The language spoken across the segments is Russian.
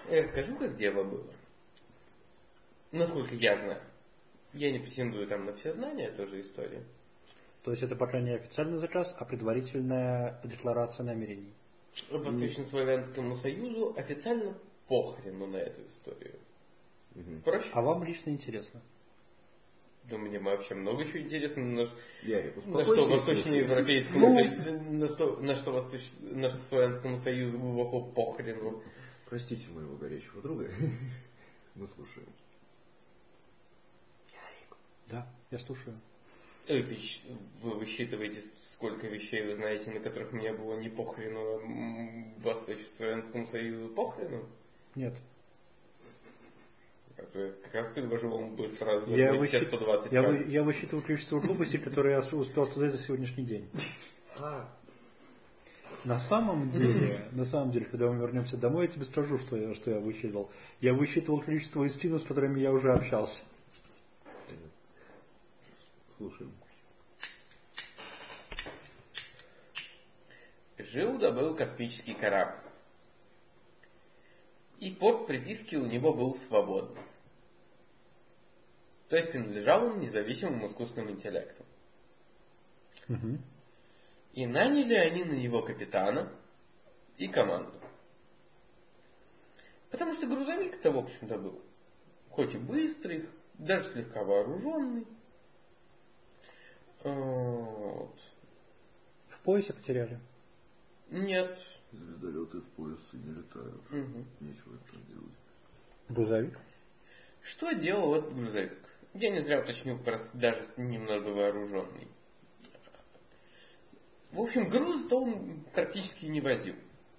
Я расскажу, как дело было. Насколько я знаю. Я не претендую там на все знания, тоже история. То есть это пока не официальный заказ, а предварительная декларация намерений. Восточнославянскому союзу официально похрену на эту историю. Проще? А вам лично интересно? Да мне вообще много чего интересно, на что Восточноевропейскому Союзу, на что Восточнославянскому союзу глубоко похрену. Простите моего горячего друга. Мы слушаем. Да, я слушаю. Вы высчитываете, сколько вещей вы знаете, на которых мне было не похрену, а Восточнославянскому союзу похрену? Нет. Как раз предложил вам бы сразу все 120 я высчитывал количество глупостей, которые я успел сказать за сегодняшний день. На самом деле, когда мы вернемся домой, я тебе скажу, что я высчитывал. Я высчитывал количество эспинов, с которыми я уже общался. Слушаем. Жил-да был космический корабль. И под приписки у него был свободный. То есть принадлежал он независимым искусственным интеллектам. Угу. И наняли они на него капитана и команду. Потому что грузовик-то, в общем-то, был. Хоть и быстрый, даже слегка вооруженный. Вот. В поясе потеряли? Нет. Звездолеты в поясе не летают. Угу. Нечего это делать. Грузовик? Что делал этот грузовик? Я не зря уточнил, даже немного вооруженный. В общем, груз-то он практически не возил.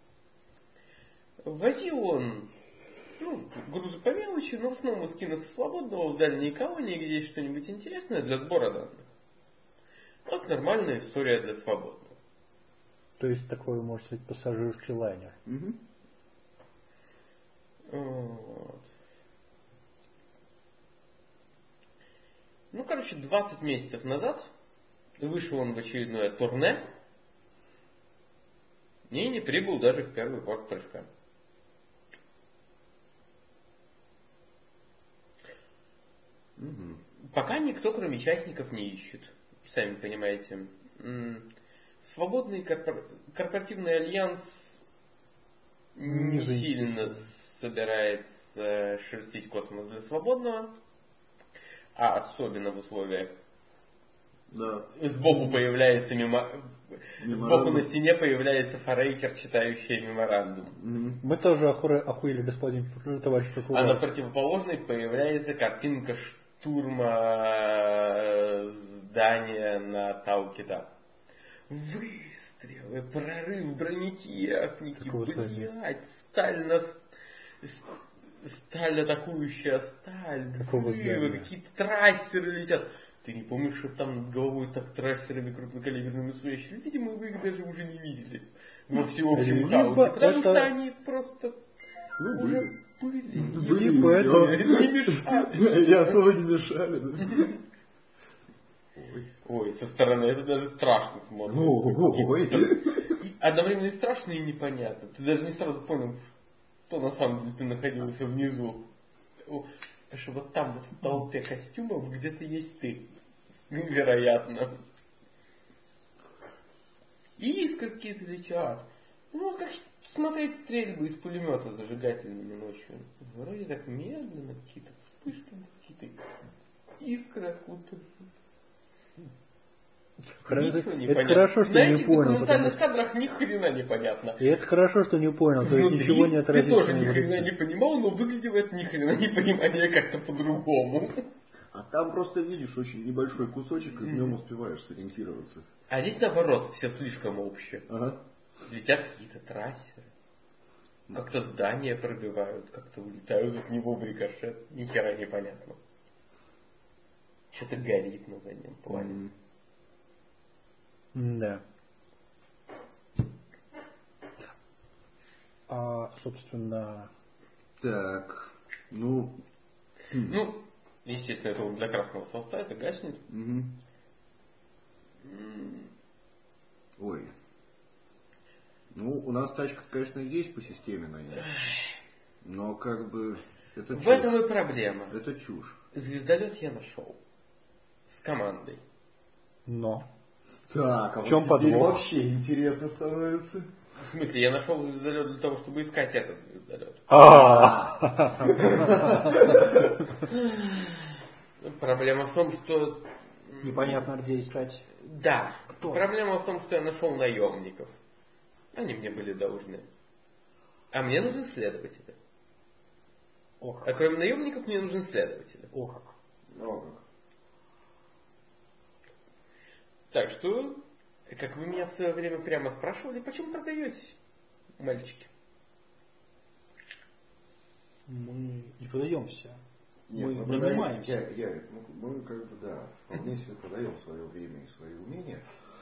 Возил он грузы по мелочи, но в основном из кинов свободного в дальние колонии, где есть что-нибудь интересное для сбора данных. Вот нормальная история для свободного. То есть такой, может быть, пассажирский лайнер. Угу. Вот. 20 месяцев назад вышел он в очередное турне и не прибыл даже в первый порт прыжка. Угу. Пока никто, кроме частников, не ищет. Сами понимаете. Свободный корпоративный альянс не сильно собирается шерстить космос для свободного, а особенно в условиях. Да. Сбоку появляется сбоку на стене появляется форейкер, читающий меморандум. Мы тоже охуели, господин товарищ прокурор. А на противоположной появляется картинка штурма здания на Тау-Кита. Выстрелы, прорыв бронетехники, блядь, сталь атакующая сталь, взрывы, какие-то трассеры летят. Ты не помнишь, что там над головой так трассерами крупнокалиберными смещали? Видимо, вы их даже уже не видели во всеобщем хаосе, потому что они просто уже были. Не мешали. И особо не мешали, да? Ой, со стороны это даже страшно смотрится. И одновременно и страшно, и непонятно. Ты даже не сразу понял, что на самом деле ты находился внизу. Потому что вот там, вот в толпе костюмов, где-то есть ты. Вероятно. И искры какие-то летят. Как смотреть стрельбы из пулемета зажигательными ночью. Вроде так медленно, какие-то вспышки, какие-то искры откуда-то. Это хорошо, что не понял. На этих документальных кадрах ни хрена непонятно. И это хорошо, что не понял, то есть ничего не отразится. Ты тоже ни хрена не понимал, но выглядело это ни хрена не понимание как-то по-другому. А там просто видишь очень небольшой кусочек, и в нем успеваешь сориентироваться. А здесь наоборот, все слишком общее. Ага. Летят какие-то трассеры. Как-то здания пробивают, как-то улетают от него в рикошет. Ни хера непонятно. Что-то горит на заднем плане. Да. Собственно... Так, естественно, это он для красного солнца, это гаснет. Угу. Ой. У нас тачка, конечно, есть по системе, наверное. Но как бы это чушь. В этом и проблема. Это чушь. Звездолет я нашел. С командой. Но. Так, а в чем вот теперь подвох? вообще интересно становится. В смысле, я нашел звездолет для того, чтобы искать этот звездолет. Проблема в том, что... Непонятно, где искать. Да. Кто? Проблема в том, что я нашел наемников. Они мне были должны. А мне нужны следователи. О А как. кроме наемников мне нужны следователи. О как. О, как. Так что, как вы меня в свое время прямо спрашивали, почему продаете, мальчики? Мы не продаемся. Нет, Мы продаем- нанимаемся. Ярик, мы как бы, да, вполне себе продаем свое время и свои умения.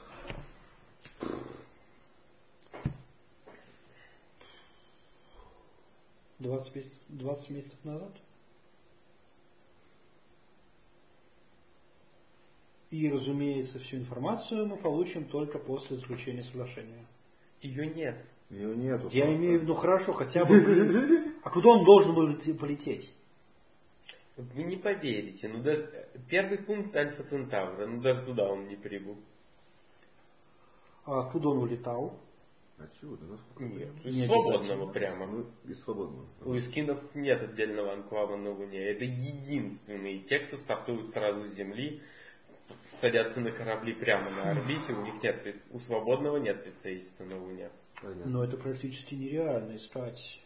20 месяцев назад. И, разумеется, всю информацию мы получим только после заключения соглашения. Ее нет. Ее нету. Я просто. имею в виду, хорошо, хотя бы... А куда он должен был полететь? Вы не поверите, ну даже первый пункт Альфа Центавра, ну даже туда он не прибыл. А откуда он улетал? Отсюда, насколько я Нет, понимаю. из Не свободного обязательно. прямо. Ну, из свободного. У эскинов нет отдельного анклава на Луне. Это единственные те, кто стартуют сразу с Земли, садятся на корабли прямо на орбите, у них нет, у свободного нет представительства на Луне. Понятно. Но это практически нереально искать.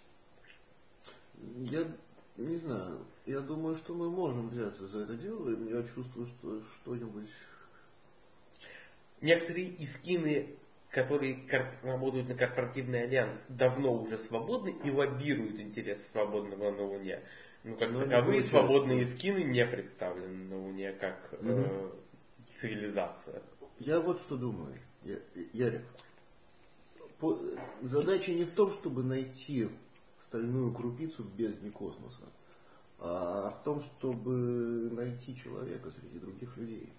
Я не знаю. Я думаю, что мы можем взяться за это дело, и я чувствую, что что-нибудь... Некоторые искины, которые работают на корпоративный альянс, давно уже свободны и лоббируют интересы свободного на Луне. Но как Но не таковые получается. свободные скины не представлены на Луне как цивилизация. Я вот что думаю, Ярик. Задача не в том, чтобы найти стальную крупицу в бездне космоса, а в том, чтобы найти человека среди других людей.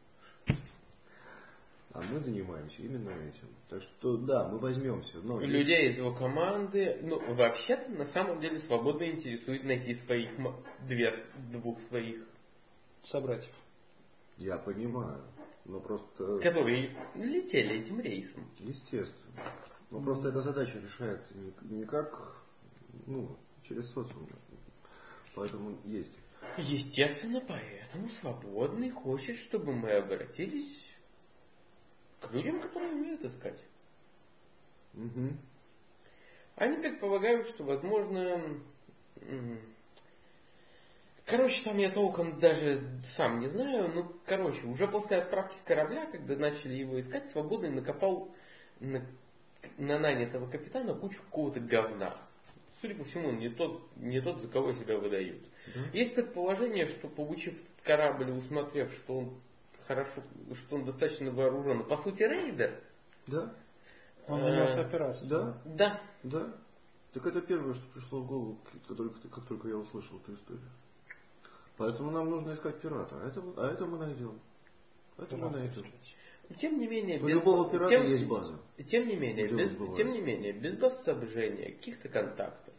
А мы занимаемся именно этим. Так что да, мы возьмемся. Но Людей из его команды, ну вообще-то на самом деле свободно интересует найти своих двух своих, Собратьев. Я понимаю. Но просто... которые летели этим рейсом. Естественно. Но просто эта задача решается не как, через социум. Поэтому есть. Естественно, поэтому свободный хочет, чтобы мы обратились к людям, которые умеют искать. Угу. Они предполагают, что возможно... Короче, там я толком даже сам не знаю, уже после отправки корабля, когда начали его искать, свободный накопал на нанятого капитана кучу какого-то говна. Судя по всему, он не тот, за кого себя выдают. Да? Есть предположение, что получив этот корабль и усмотрев, что он достаточно вооружен, по сути рейдер. Да? Он нанес операцию. Да? Да. Да? Так это первое, что пришло в голову, как только я услышал эту историю. Поэтому нам нужно искать пирата. А это мы найдем. Это мы найдем. Тем не менее, У любого пирата есть база. Тем не менее, без баз соображения, каких-то контактов,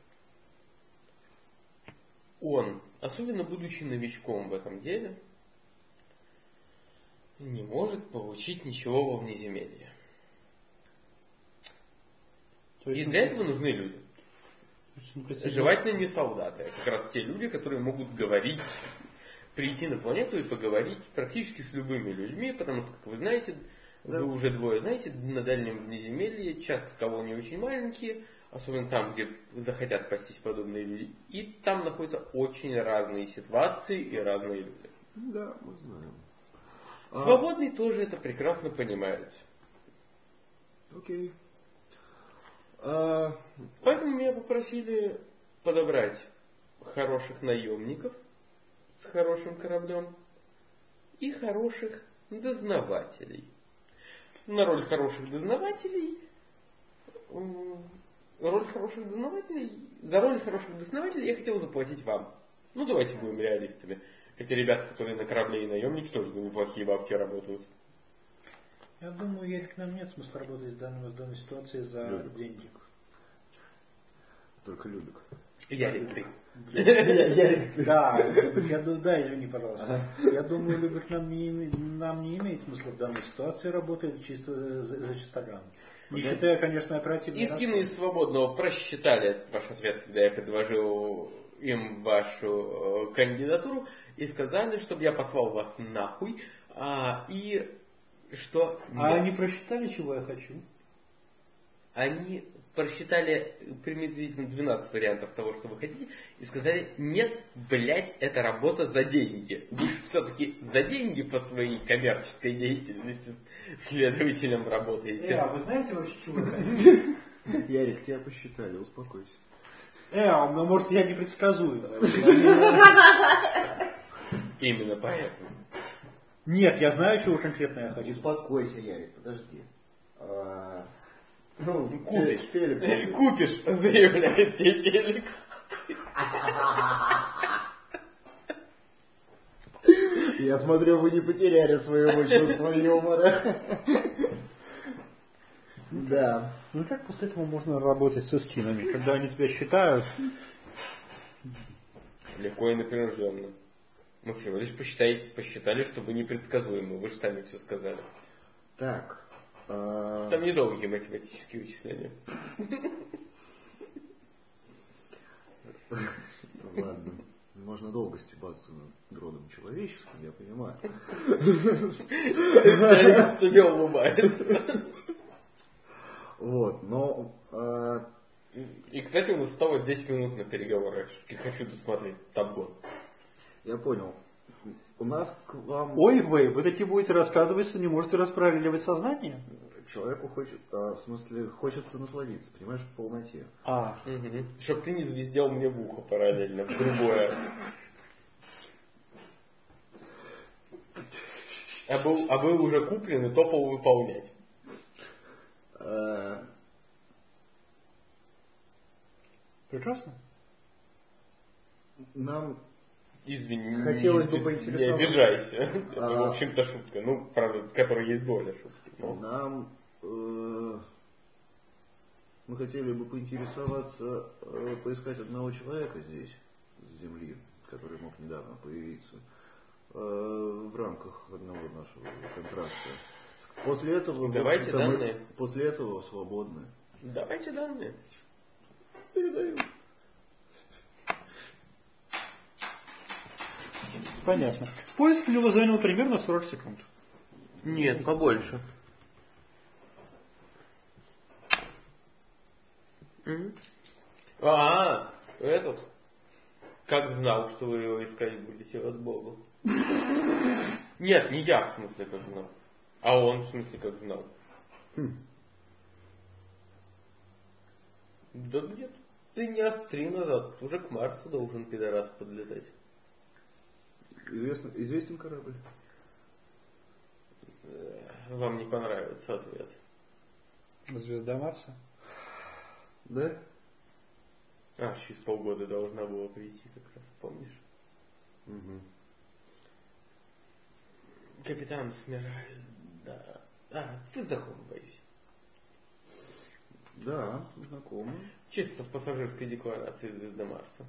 он, особенно будучи новичком в этом деле, не может получить ничего во внеземелье. И для этого нужны люди. Желательно не солдаты, а как раз те люди, которые могут говорить, прийти на планету и поговорить практически с любыми людьми, потому что, как вы знаете, вы уже двое знаете, на дальнем внеземелье часто колонии очень маленькие, особенно там, где захотят пастись подобные люди, и там находятся очень разные ситуации и разные люди. Да, мы знаем. Свободные тоже это прекрасно понимают. Окей. Поэтому меня попросили подобрать хороших наемников с хорошим кораблем и хороших дознавателей. На роль хороших дознавателей, за роль хороших дознавателей я хотел заплатить вам. Давайте будем реалистами. Эти ребята, которые на корабле и наемники, тоже неплохие бабки работают. Я думаю, Ярик, нам нет смысла работать в данной ситуации за деньги. Только Любик. Ярик, ты. Да, извини, пожалуйста. Я думаю, Любик нам не имеет смысла в данной ситуации работать чисто за чистоган. Не считая, конечно, оперативной Искины из свободного просчитали ваш ответ, когда я предложил им вашу кандидатуру, и сказали, чтобы я послал вас нахуй, и что... А они просчитали, чего я хочу? Они просчитали приблизительно 12 вариантов того, что вы хотите, и сказали, нет, блять, это работа за деньги. Вы все-таки за деньги по своей коммерческой деятельности следователем работаете. А вы знаете вообще, чего я хочу? Ярик, тебя посчитали, успокойся. Может, я непредсказуем. Именно поэтому. Нет, я знаю, чего конкретно я хочу. Успокойся, Ярик, подожди. Купишь, заявляет тебе Феликс. Я смотрю, вы не потеряли своего чувства юмора. Да. Ну как после этого можно работать со скинами, когда они тебя считают? Легко и непринужденно. Мы всего лишь посчитали, что вы непредсказуемы. Вы же сами все сказали. Так. Там недолгие математические вычисления. Ладно. Можно долго стебаться над родом человеческим, я понимаю. Феликс тебе улыбается. Вот, но... И, кстати, у нас осталось 10 минут на переговоры. Я хочу досмотреть Top Я понял. У нас к вам... Ой, вы таки будете рассказывать, что не можете расправиливать сознание? Человеку хочется насладиться, понимаешь, в полноте. Угу. Чтоб ты не звездел мне в ухо параллельно, в другое. А был уже куплен и топал выполнять. Прекрасно. Нам Извини, хотелось бы поинтересоваться. Не обижайся. Это, в общем-то, шутка. Ну, правда, в которой есть доля шутки. Но... Мы хотели бы поинтересоваться, поискать одного человека здесь, с Земли, который мог недавно появиться, в рамках одного нашего контракта. После этого, давайте данные. После этого свободны. Давайте данные. Передаю. Понятно. Поиск у него занял примерно 40 секунд. Нет, побольше. Этот. Как знал, что вы его искать будете от Бога. Нет, не я, в смысле, как знал. А он, в смысле, как знал. Да где-то ты не остри назад. Уже к Марсу должен пидорас подлетать. Известен корабль? Вам не понравится ответ. Звезда Марса? Да? Через полгода должна была прийти, как раз, помнишь? Угу. Капитан Смираль, да. Вы знакомы, боюсь. Да, знакомы. Чисто в пассажирской декларации звезды Марса.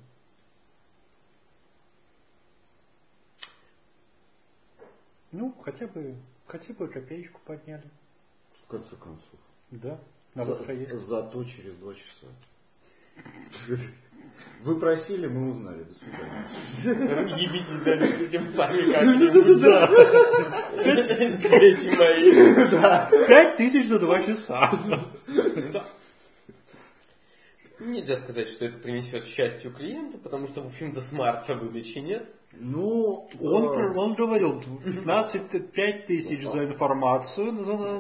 Ну, хотя бы копеечку подняли. В конце концов. Да. Зато через 2 часа. Вы просили, мы узнали. До свидания. Ебитесь дальше с этим сами как-нибудь. Дети мои. 5000 за 2 часа. Нельзя сказать, что это принесет счастью клиента, потому что, в общем-то, с Марса выдачи нет. Ну, он говорил, 5 тысяч за информацию,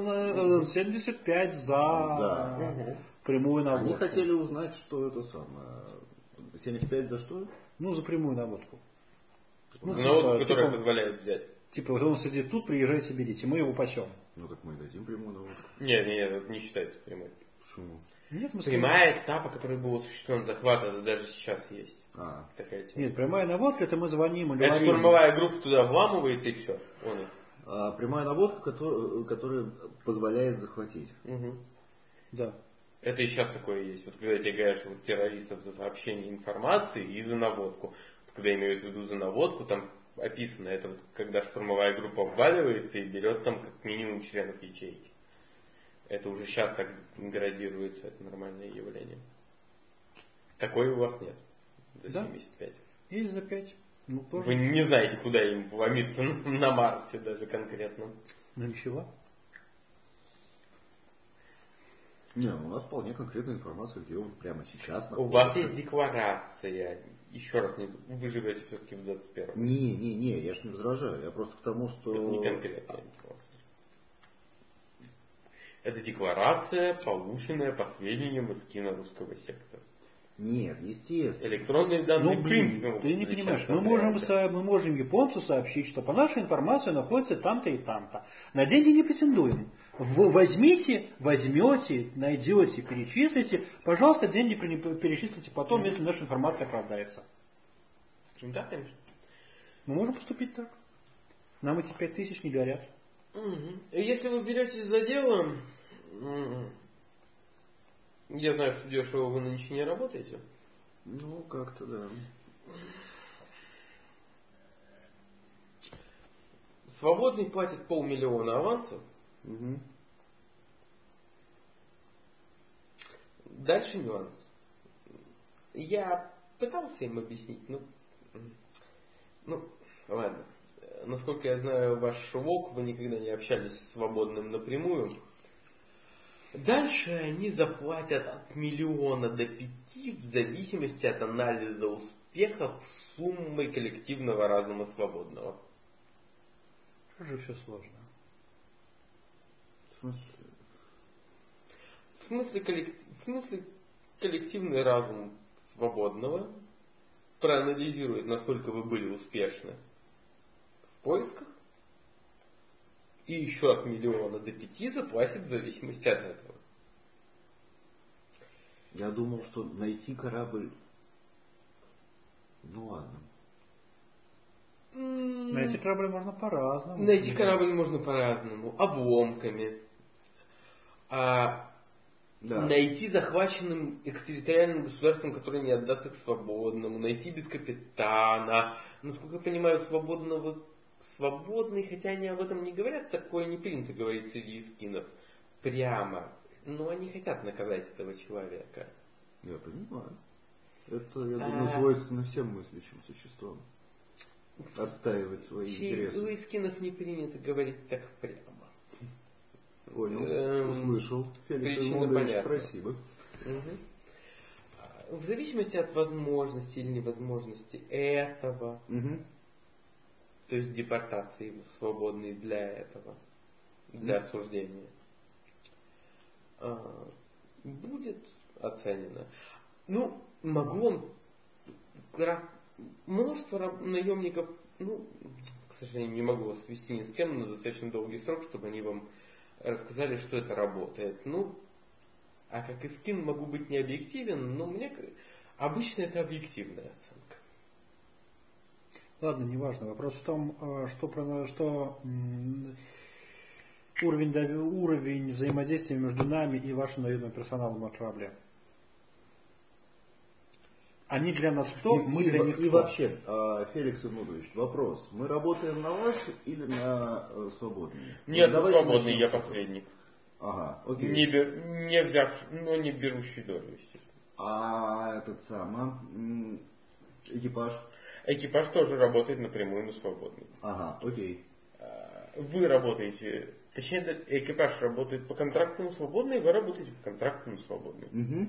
75 за прямую наводку. Они хотели узнать, что это самое. 75 за что? Ну, за прямую наводку. За наводку, которая позволяет взять. Типа, вот он сидит тут, приезжайте, берите, мы его пасем. Ну, так мы и дадим прямую наводку. Нет, это не считается прямой. Почему? Нет, прямая этапа, который был осуществлен захват, это даже сейчас есть. Такая тема. Нет, прямая наводка, это мы звоним и говорим. Это штурмовая группа туда вламывается и все. Прямая наводка, которая позволяет захватить. Угу. Да. Это и сейчас такое есть. Вот когда тебе говорят, что вот террористов за сообщение информации и за наводку. Когда имеют в виду за наводку, там описано, это вот когда штурмовая группа обваливается и берет там как минимум членов ячейки. Это уже сейчас так градируется, это нормальное явление. Такое у вас нет. За 75. Есть за 5. Ну, тоже вы не знаете, куда им вломиться на Марсе даже конкретно. Ну ничего. Не, у нас вполне конкретная информация, где он прямо сейчас находится. У вас есть декларация. Еще раз, вы живете все-таки в 21-м. Не, я ж не возражаю. Я просто к тому, что... Это не конкретная декларация. Это декларация, полученная по сведениям из кинорусского сектора. Нет, естественно. Электронные данные, в принципе, ты не понимаешь, мы можем японцу сообщить, что по нашей информации находится там-то и там-то. На деньги не претендуем. Возьмите, возьмете, найдете, перечислите. Пожалуйста, деньги перечислите потом, если наша информация оправдается. Да, конечно. Мы можем поступить так. Нам эти 5000 не горят. Если вы беретесь за дело, я знаю, что дешево вы нынче не работаете. Ну, как-то да. Свободный платит 500 000 аванса. Угу. Дальше нюанс. Я пытался им объяснить, ладно. Насколько я знаю ваш ВОК, вы никогда не общались с свободным напрямую. Дальше они заплатят от 1 до 5 миллиона в зависимости от анализа успехов суммой коллективного разума свободного. Как же все сложно. В смысле коллективный разум свободного проанализирует, насколько вы были успешны в поисках, и еще от 1 до 5 заплатит в зависимости от этого. Я думал, что найти корабль... Ну ладно. Найти корабль можно по-разному. Найти корабль можно по-разному. Обломками. Найти захваченным экстерриториальным государством, которое не отдаст их свободному. Найти без капитана. Насколько я понимаю, свободный, хотя они об этом не говорят, такое не принято говорить среди эскинов. Прямо. Но они хотят наказать этого человека. Я понимаю. Это, я думаю, свойственно всем мыслящим существам. Отстаивать свои интересы. У эскинов не принято говорить так прямо. Понял, услышал. Феликс Эдмундович, спасибо. Угу. В зависимости от возможности или невозможности этого, то есть депортации свободной для этого, для осуждения, будет оценено. Могу вам множество наемников, к сожалению, не могу вас свести ни с кем на достаточно долгий срок, чтобы они вам рассказали, что это работает. А как эскин могу быть не объективен, но мне обычно это объективная оценка. Ладно, неважно. Вопрос в том, что уровень взаимодействия между нами и вашим наемным персоналом на корабле. Они для нас кто, мы для них кто. И вообще, Феликс Эдмундович, вопрос. Мы работаем на вас или на свободные? Нет, на свободные, я посредник. Ага, окей. Не берущий долю, естественно. А этот экипаж? Экипаж тоже работает напрямую на свободный. Ага, окей. Вы работаете, точнее, экипаж работает по контракту на свободный, вы работаете по контракту на свободный.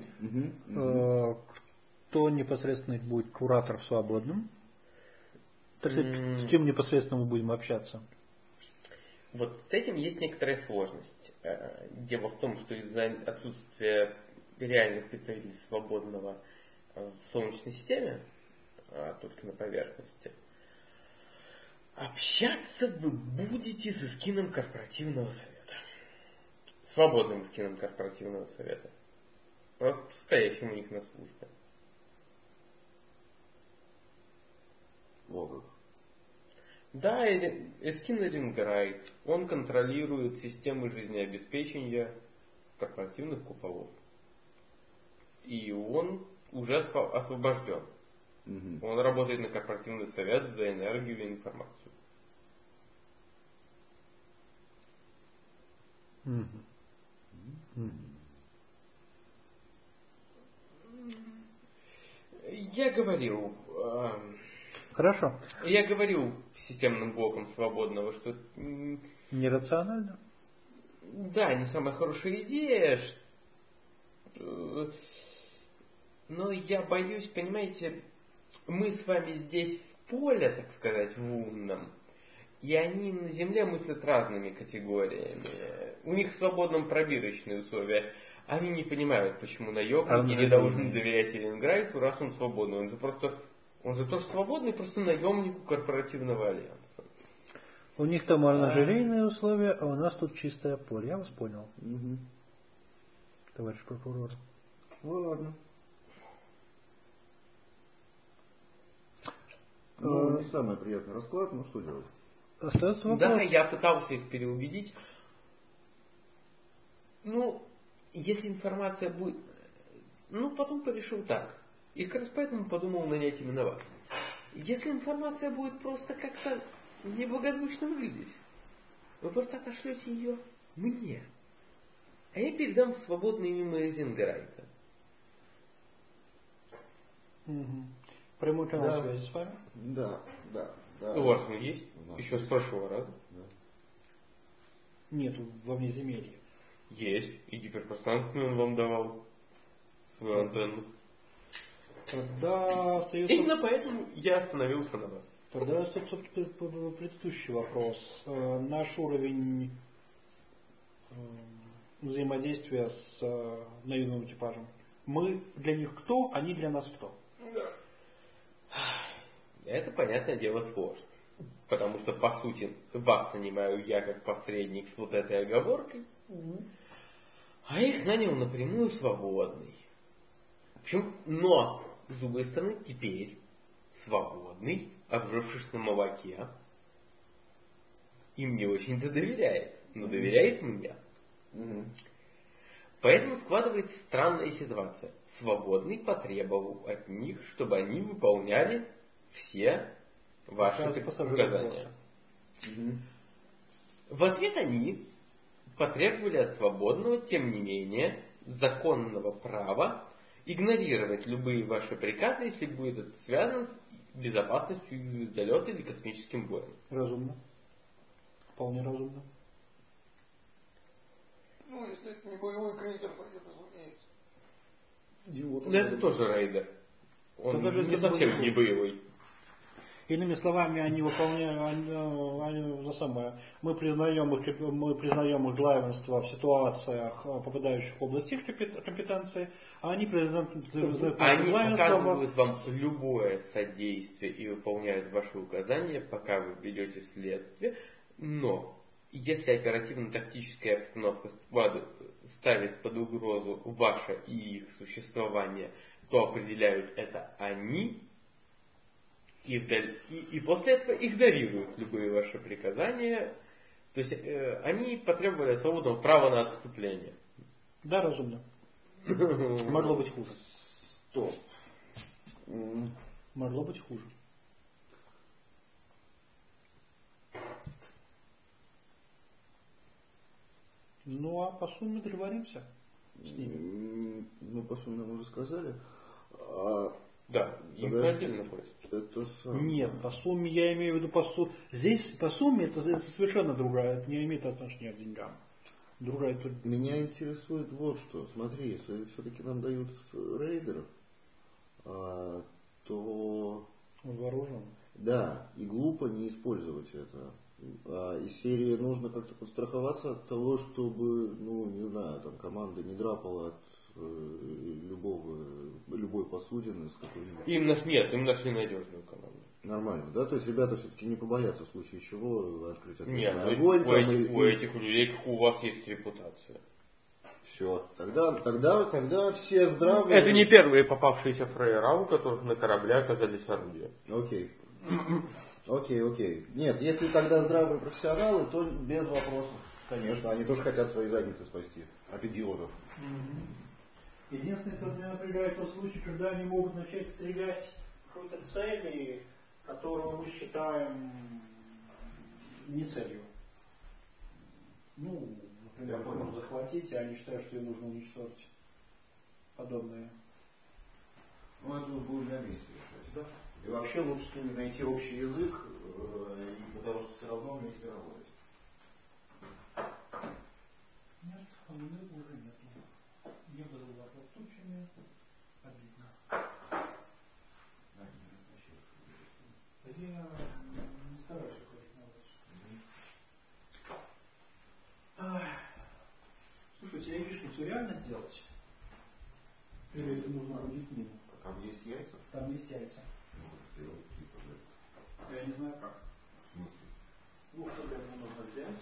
Кто непосредственно будет куратор в свободном? С кем непосредственно мы будем общаться? Вот с этим есть некоторая сложность. Дело в том, что из-за отсутствия реальных представителей свободного в Солнечной системе, только на поверхности, общаться вы будете с эскином корпоративного совета. Свободным эскином корпоративного совета. Просто стоящим у них на службе. Логов. Да, эскин Эринграйт. Он контролирует системы жизнеобеспечения корпоративных куполов. И он уже освобожден. Угу. Он работает на корпоративный совет за энергию и информацию. Угу. Я говорил... Хорошо. Я говорил системным блоком свободного, что... Нерационально? Да, не самая хорошая идея. Но я боюсь, понимаете, мы с вами здесь в поле, так сказать, в умном, и они на Земле мыслят разными категориями. У них в свободном пробирочные условия. Они не понимают, почему наемники не должны доверять Эллинграйту, раз он свободный. Он же тоже свободный, просто наемник у корпоративного альянса. У них там оранжерейные условия, а у нас тут чистое поле. Я вас понял. Угу. Товарищ прокурор. Ладно. Ну, не самый приятный расклад, но что делать? Остается вопрос. Да, я пытался их переубедить. Ну, если информация будет... Ну, потом порешил так. И как раз поэтому подумал нанять именно вас. Если информация будет просто как-то неблагозвучно выглядеть, вы просто отошлете ее мне. А я передам в свободное мимо Эллинграйта. Угу. Прямой канал связи с вами? Да. У вас он есть? Еще с прошлого раза? Да. Нет, во внеземелье. Есть. И гиперпространственный он вам давал свою антенну. Тогда остается... Именно поэтому я остановился на вас. Тогда остается предыдущий вопрос. Наш уровень взаимодействия с наемным экипажем. Мы для них кто, они для нас кто? Это, понятное дело, сложно. Потому что, по сути, вас нанимаю я как посредник с вот этой оговоркой, а их нанял напрямую свободный. Но, с другой стороны, теперь свободный, обжившись на молоке, им не очень-то доверяет, но доверяет мне. Поэтому складывается странная ситуация. Свободный потребовал от них, чтобы они выполняли все ваши указания. В ответ они потребовали от свободного, тем не менее, законного права игнорировать любые ваши приказы, если будет это связано с безопасностью их звездолета или космическим боем. Разумно. Вполне разумно. Ну, если это не боевой крейсер, разумеется. Идиот. Но это тоже рейдер. Он не совсем не боевой. Иными словами, они выполняют, мы признаем их главенство в ситуациях, попадающих в область их компетенции, а они признают главенство. Они оказывают вам любое содействие и выполняют ваши указания, пока вы ведете следствие, но если оперативно-тактическая обстановка ставит под угрозу ваше и их существование, то определяют это они, и после этого игнорируют любые ваши приказания. То есть они потребовали от свободного права на отступление. Да, разумно. Могло быть хуже. Стоп. Могло быть хуже. Ну а по сумме договоримся с ними. Ну по сумме нам уже сказали. Да, им отдельно просят. Нет, по сумме я имею в виду здесь по сумме это совершенно другая, это не имеет отношения к деньгам. Другая. Меня интересует вот что. Смотри, если все-таки нам дают рейдеров, то вооружен. Да, и глупо не использовать это. Из серии нужно как-то подстраховаться от того, чтобы, ну, не знаю, там команда не драпала от любой посудины с какой-нибудь. Им нашли надежную команду. Нормально, да? То есть ребята все-таки не побоятся в случае чего открыть огонь. Нет, у этих людей, как у вас, есть репутация. Все, тогда все здравые. Это не первые попавшиеся фрейера, у которых на корабле оказались орудия. Окей. Нет, если тогда здравые профессионалы, то без вопросов. Конечно, они тоже хотят свои задницы спасти от идиотов. Единственное, что меня напрягает тот случай, когда они могут начать стрелять в какой-то цели, которую мы считаем не целью. Ну, например, можно захватить, а они считают, что ее нужно уничтожить. Подобное. Ну, это уже будет на месте решать. Да. И вообще лучше с ними найти общий язык, потому что все равно вместе работать. Нет, Хамуны уже нету. Небо заволокло тучами. Обидно. Я не стараюсь уходить на вас. Слушай, у тебя яичницу реально сделать? Или это нужно ходить мимо? Там есть яйца? Там есть яйца. Сделать типа, да. Я не знаю как. В смысле? Ну, что для меня нужно взять?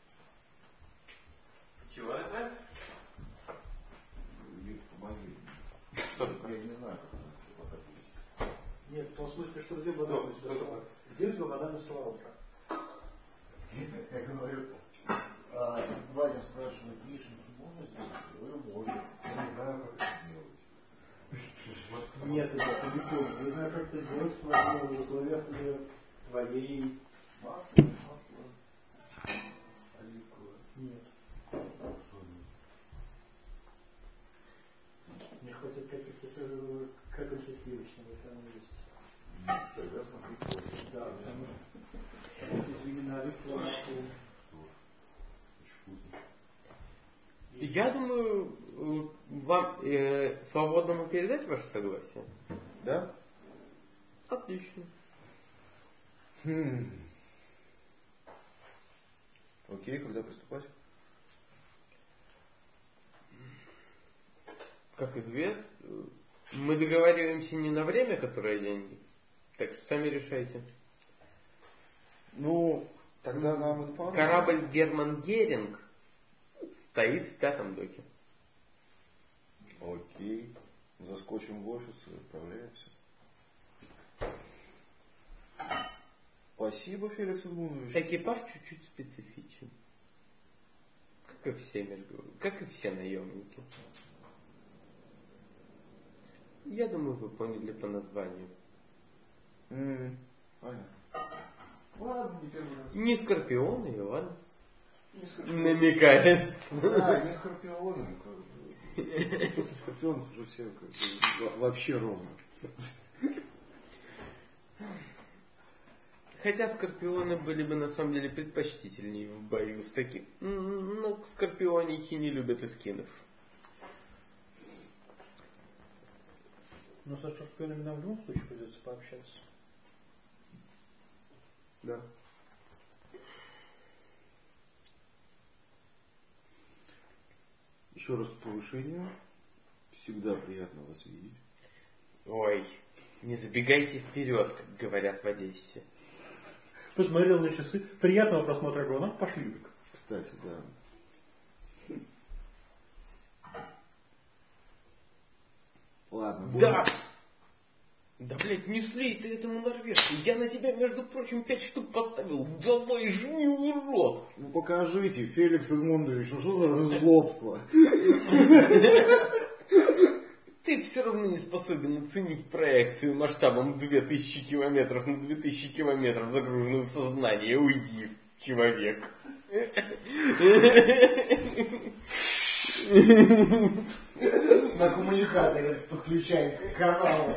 Чего это? Вик, помоги. Что такое? Я не знаю, как она пока будет. Нет, в том смысле, что где банальная сковородка? Где у тебя банальная сковородка? Я говорю, Ваня спрашивает, яичницу можно сделать? Я говорю, можно. Я не знаю, как это сделать. Нет, это не понял. Я знаю, как это сделать в условиях твоей... Масло. Оливковое. Нет. Мне хватит каких-то как-то сливочного, если оно есть. Тогда смотри, кофе. Да, потому что извинено оливковое масло. Очень вкусно. Я думаю, вам свободному передать ваше согласие? Да? Отлично. Окей, когда приступать? Как известно, мы договариваемся не на время, которое деньги. Так что сами решайте. Ну, тогда нам информация. Корабль Герман Геринг стоит в 5-м доке. Окей. Заскочим в офис и отправляемся. Спасибо, Феликс Эдмундович. Экипаж чуть-чуть специфичен. Как и все наемники. Я думаю, вы поняли по названию. Понятно. Ладно, не первый раз. Не скорпионы, и ладно. Не скорпионы. Намекает. Да, не скорпионы. После скорпионов уже все вообще ровно. Хотя скорпионы были бы на самом деле предпочтительнее в бою с таким. Но скорпионихи не любят эскинов. Но со скорпионами нам в любом случае придется пообщаться. Да. Еще раз повышение. Всегда приятно вас видеть. Ой, не забегайте вперед, как говорят в Одессе. Посмотрел на часы. Приятного просмотра гонок. Пошли. Кстати, да. Ладно. Да! Да, блядь, не слей ты этому норвежцу. Я на тебя, между прочим, 5 штук поставил. Давай, жми, урод! Ну покажите, Феликс Эдмундович, ну что за злобство? Ты все равно не способен оценить проекцию масштабом 2000 километров на 2000 километров, загруженную в сознание. Уйди, человек. На коммуникаторе подключаясь к каналу.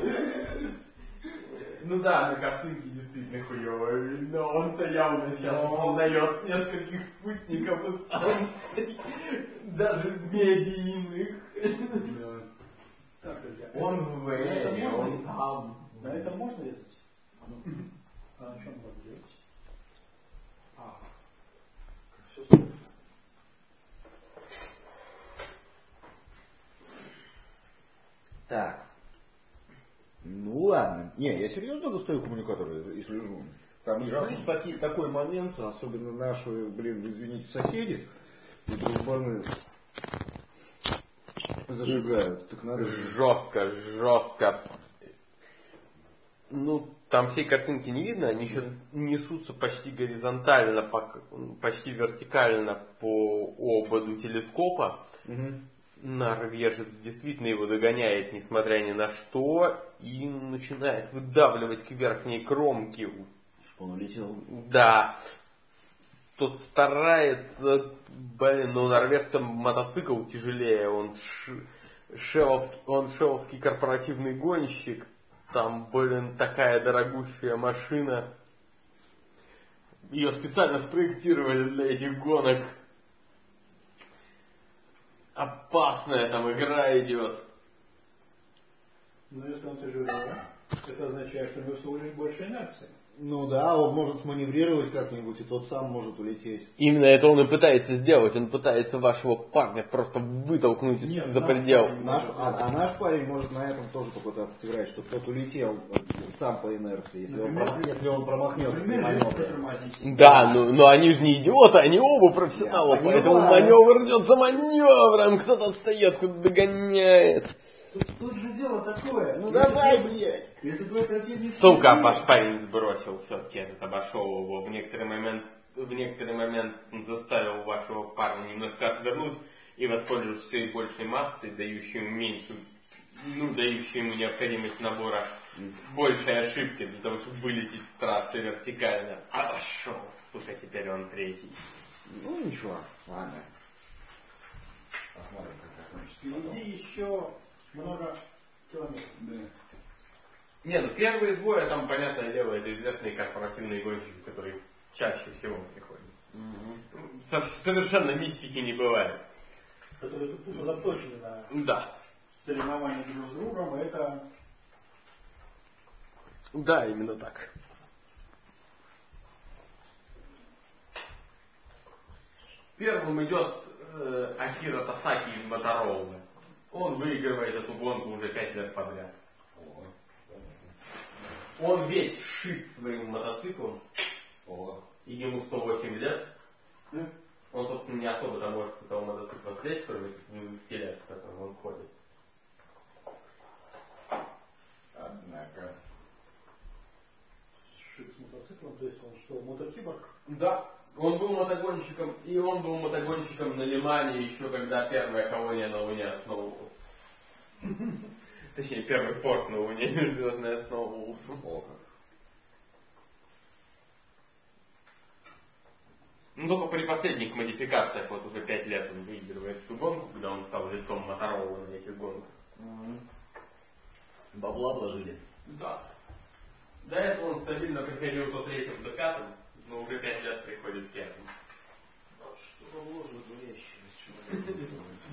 Ну да, на картинке действительно хуёво видно. Он-то явно сейчас узнает с нескольких спутников и станций, даже медийных. Так, друзья. Он в Вене, он там. На этом можно резать? А на чем можно делать? Все супер. Так. Ну ладно. Не, я серьезно достаю коммуникатор и слежу. Там есть такой момент, особенно наши, извините, соседи, и дружбаны зажигают. Так надо... Жестко. Ну, там всей картинки не видно, они еще несутся почти горизонтально, почти вертикально по ободу телескопа. Угу. Норвежец действительно его догоняет, несмотря ни на что, и начинает выдавливать к верхней кромке. Чтобы он улетел. Да. Тот старается, но у норвежца мотоцикл тяжелее, он шеловский корпоративный гонщик. Там, такая дорогущая машина. Ее специально спроектировали для этих гонок. Опасная там игра идет. Ну, если он тяжелее, это означает, что у него всего лишь больше инерции. Ну да, он может сманеврировать как-нибудь, и тот сам может улететь. Именно это он и пытается сделать. Он пытается вашего парня просто вытолкнуть за предел. Наш парень может на этом тоже попытаться сыграть, чтобы тот улетел сам по инерции, если он промахнется. Да, но они же не идиоты, они оба профессионалы, поэтому маневр идет за маневром. Кто-то отстает, кто-то догоняет. Тут же дело такое. Ну давай, блядь. Если твой противник... Сука, ваш парень сбросил все-таки этот, обошел его. В некоторый момент он заставил вашего парня немножко отвернуть и воспользоваться все большей массой, дающей ему необходимость набора большей ошибки для того, чтобы вылететь с трассы вертикально. Обошел, сука, теперь он третий. Ну ничего, ладно. Посмотрим, как закончится. Впереди еще много километров. Да. Не, ну первые двое, там, понятное дело, это известные корпоративные гонщики, которые чаще всего приходят. Совершенно мистики не бывает. Которые тут тупо заточены на соревнования друг с другом, это... Да, именно так. Первым идет Акира Тасаки из Моторола. Он выигрывает эту гонку уже 5 лет подряд. Он весь шит своим мотоциклом. И ему 108 лет. Он, собственно, не особо-то может с этого мотоцикла слезть, кроме скелет, в котором он ходит. Однако. Шит с мотоциклом, то есть он что, мотокиборг? Да. Он был мотогонщиком, и он был мотогонщиком на Лимане еще когда первая колония на Луне основывалась. Точнее, первый порт на Луне межзвездная основывался. Ну, только при последних модификациях, вот уже 5 лет он выигрывает эту гонку, когда он стал лицом Моторола на этих гонках. Бабла вложили. Да. До этого он стабильно приходил то третьим, то пятым, но уже 5 лет приходит пятым. Что бабло же двоящее человек.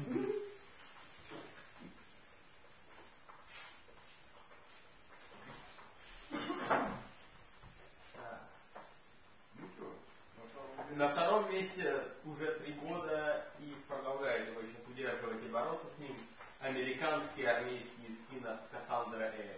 На втором месте уже 3 года и продолжает его сейчас удерживать и бороться с ним американский армейский скинер Кассандра Эрика.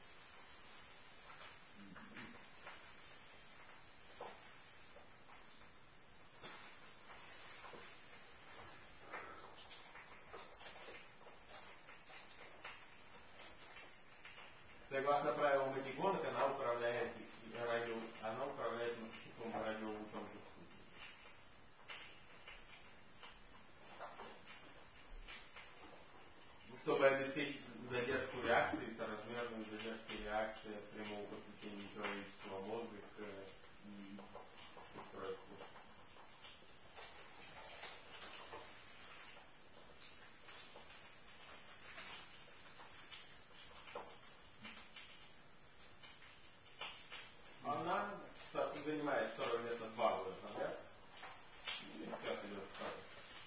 Согласно правилам этих гонок, она управляет мотоциклом радиолучом. Чтобы обеспечить задержку реакции, соразмерную задержку реакции от прямого подключения человеческого мозга к устройству. Она занимает 2 место в баллах, да? И сейчас идет второй.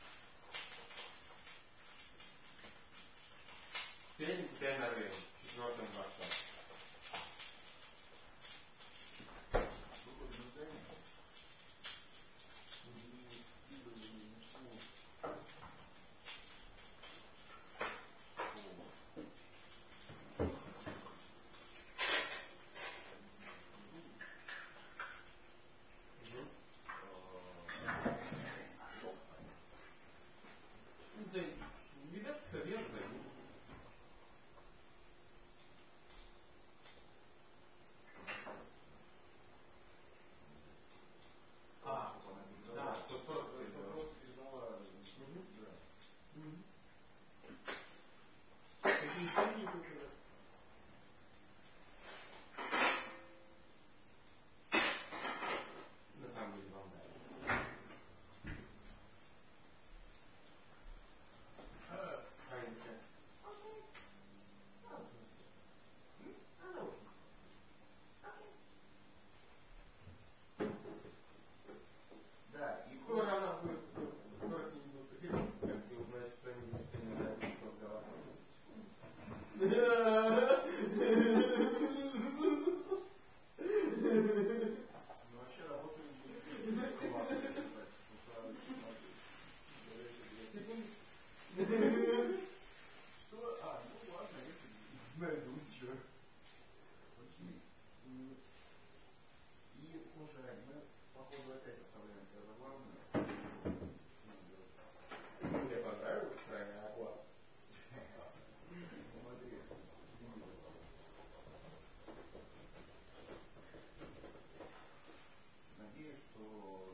Третий теперь Норвегия, 4-м Башкор. Видать, все верно. И, слушай, мы, походу, опять оставляем тебя за главное. Мне понравилось тройная оплата. Смотри. Надеюсь, что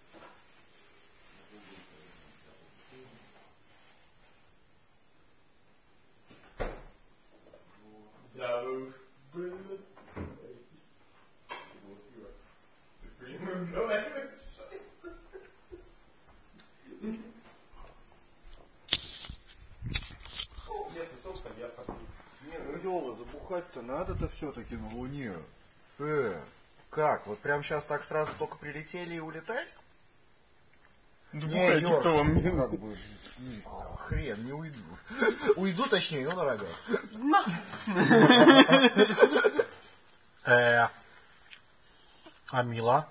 Да уж, блин. Ты понимаешь, говоришь? Вместо солнца я попью. Не, ну Лёва, забухать-то надо-то все-таки на Луне. Как? Вот прям сейчас так сразу только прилетели и улетать? Не, Ёрк, кто вам не как бы, хрен, не уйду. Уйду, точнее, но на рогах. А Мила?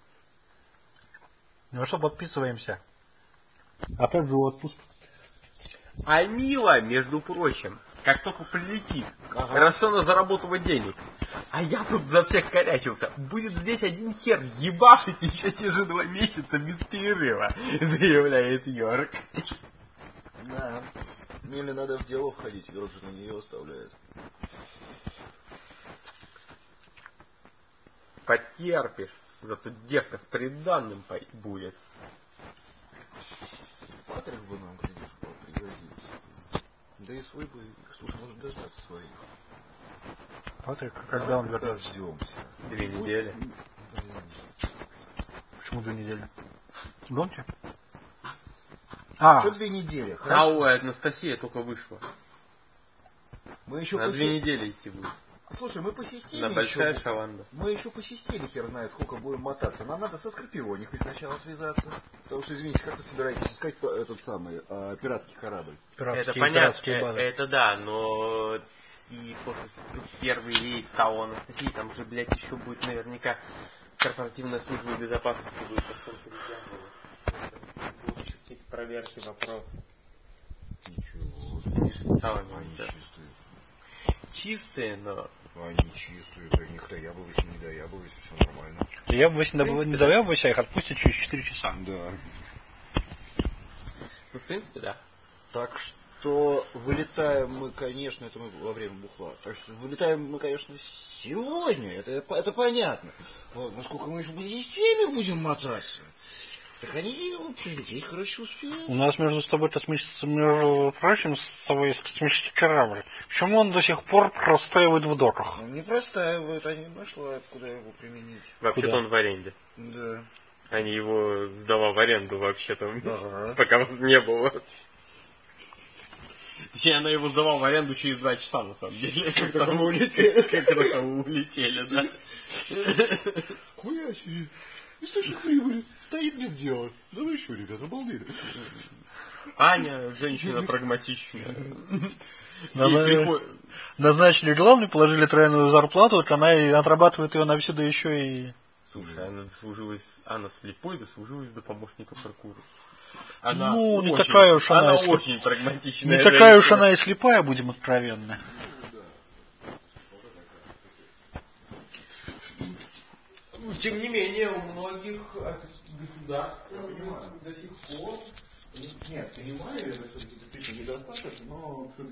Ну что, подписываемся. Опять же отпуск. А Мила, между прочим, как только прилетит, Ага. хорошо она заработала денег. А я тут за всех корячился. Будет здесь один хер ебашить еще те же 2 месяца без перерыва, заявляет Йорк. Да. Миле надо в дело входить, Йорк же на нее оставляет. Потерпишь, зато девка с приданным будет. Патрик бы нам, глядишь, пригодится. Да и свой бы, слушай, может дождаться своих. Патрик, когда он Когда вернется? ждемся? 2 недели. Почему 2 недели? Гонки? Что 2 недели? А Хорошо. у Анастасия только вышла. Мы еще На 2 недели идти будет. Слушай, мы по системе На большая еще... шаланда. Мы еще по системе хер знает, сколько будем мотаться. Нам надо со Скорпионикой сначала связаться. Потому что, извините, как вы собираетесь искать этот самый пиратский корабль? Это понятно, это да, но и после первый рейс того Анастасии, там же, блядь, еще будет наверняка корпоративная служба безопасности будет по всем коридорам. Будут еще какие-то проверки, вопросы. Ничего. Официально Они да. чистые. Чистые, но... Они чистые, да них доябывайся, не доябывайся, все нормально. Доябывайся, не доябывайся, их отпустят через 4 часа. Да. Ну, в принципе, да. Так что вылетаем мы, конечно, это мы во время бухла. Так что вылетаем мы, конечно, сегодня. Это понятно. Вот, насколько мы еще по системе будем мотаться, так они прилететь хорошо успеют. У нас между прочим, с собой космический корабль. Почему он до сих пор простаивает в доках? Он не простаивает, они нашла, куда его применить. Вообще-то он в аренде. Да. Они его сдавали в аренду вообще-то, Ага. пока вас не было. Точнее, она его сдавала в аренду через 2 часа, на самом деле. Как только мы улетели. Как только мы улетели, да. Хуя себе. Источник прибыли. Стоит без дела. Да вы что, ребята, обалдели. Аня, женщина прагматичная. Назначили главный, положили тройную зарплату, вот она и отрабатывает ее на все, да еще и... Слушай, она слепой дослужилась до помощника прокурора. Ну, не такая уж она очень прагматичная. Не такая уж она и слепая, будем откровенны. Тем не менее, у многих государств до сих пор... Нет, понимаю, это все-таки действительно недостаток, но